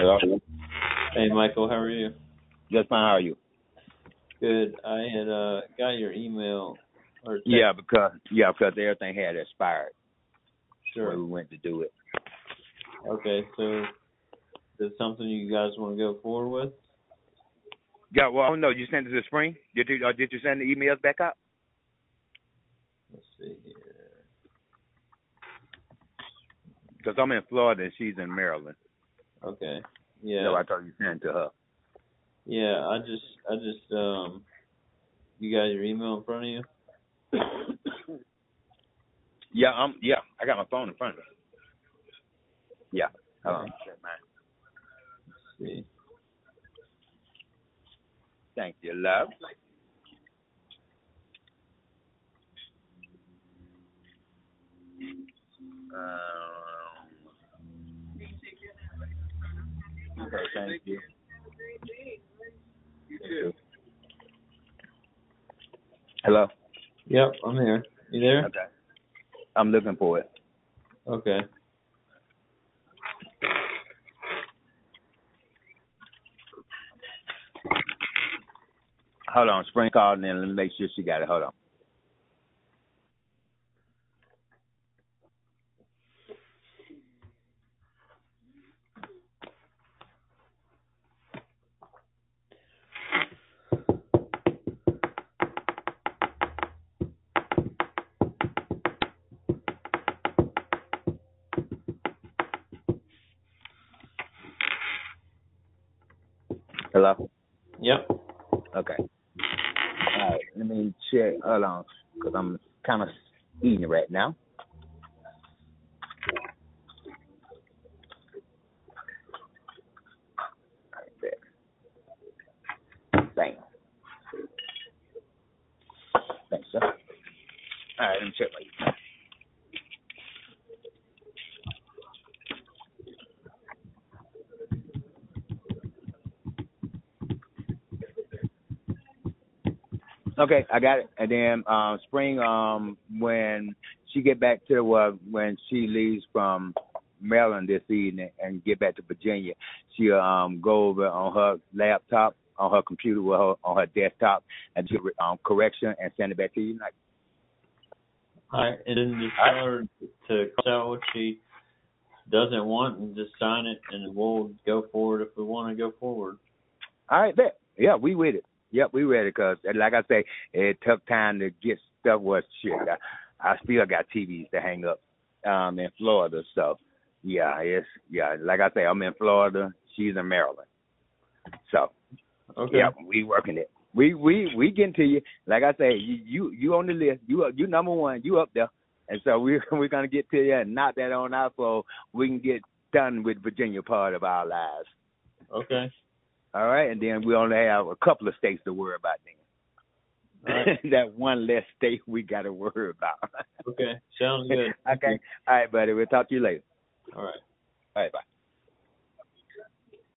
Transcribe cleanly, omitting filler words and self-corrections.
Hello? Hey, Michael, how are you? Just fine, how are you? Good. I had got your email or text. Because everything had expired when Sure. we went to do it. Okay, so is it something you guys want to go forward with? Yeah, well, oh no, you sent it to Spring? Did you send the emails back up? Let's see here. Because I'm in Florida and she's in Maryland. Okay. Yeah. So I thought you sent it to her. Yeah, I just you got your email in front of you? Yeah, I got my phone in front of me. Yeah. Hold on. Check mine. Let's see. Thank you, love. Okay, thank you. You too. Hello? Yep, I'm here. You there? Okay. I'm looking for it. Okay. Hold on, Spring called and then let me make sure she got it. Hold on. Hello? Yep. Okay. All right, let me check. Hold on, because I'm kind of eating right now. Right there. Bam. Thanks, sir. All right, let me check my email. Okay, I got it. And then Spring, when she get back to when she leaves from Maryland this evening and get back to Virginia, she'll go over on her laptop, on her computer, on her desktop, and do correction and send it back to you. Like, All right, and then just tell her to cross out what she doesn't want and just sign it, and we'll go forward if we want to go forward. all right, bet. Yeah, we with it. Yep, we ready because, like I say, it took time to get stuff. Was shit. I still got TVs to hang up in Florida, so yeah, like I say, I'm in Florida. She's in Maryland, so Okay. yeah, we working it. We getting to you. Like I say, you on the list. You number one. You up there, and so we're gonna get to you and knock that on out so we can get done with Virginia part of our lives. Okay. All right, and then we only have a couple of states to worry about then. All right. That one less state we got to worry about. Okay. Sounds good. Okay. All right, buddy. We'll talk to you later. All right. All right, bye.